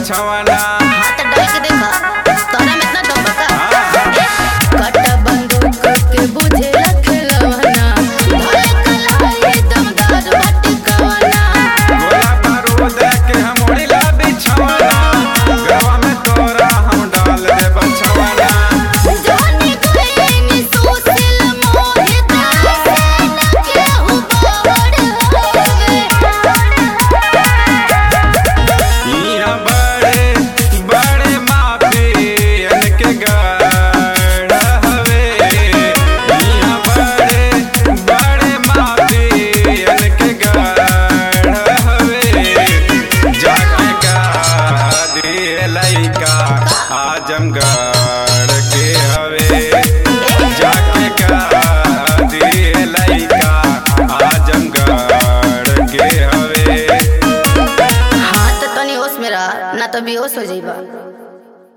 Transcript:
बछवाना। हाथ डाल के देखा तोरा में इतना दम बका। कट बंदूक के बुझे खिलौना भले कलाई दमदार बाटी कवना। गोला बारूद के हम उड़िला बिछवाना, गवा में तोरा हम डाल दे बछवाना। जानी गईनी सुशील मोहित से न केहू बावड़ हवे। इहाँ बड़े बड़े माफियन के गढ़ हवे। इहाँ बड़े बड़े माफियन के गढ़ हवे। जाके का दिए लइका आजमगढ़ के हवे। जाके का दिए लइका आजमगढ़ के हवे। हाथ तनी होश में रह ना तो बेहोश हो जाइबा।